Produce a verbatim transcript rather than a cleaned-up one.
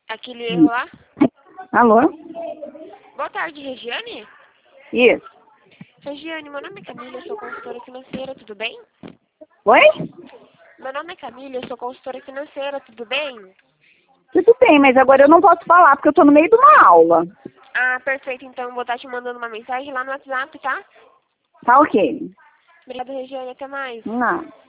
Aquele erro lá. Alô? Boa tarde, Regiane. Isso. Regiane, meu nome é Camila, eu sou consultora financeira, tudo bem? Oi? Meu nome é Camila, eu sou consultora financeira, tudo bem? Tudo bem, mas agora eu não posso falar porque eu tô no meio de uma aula. Ah, perfeito, então eu vou estar te mandando uma mensagem lá no WhatsApp, tá? Tá ok. Obrigada, Regiane, até mais. Não.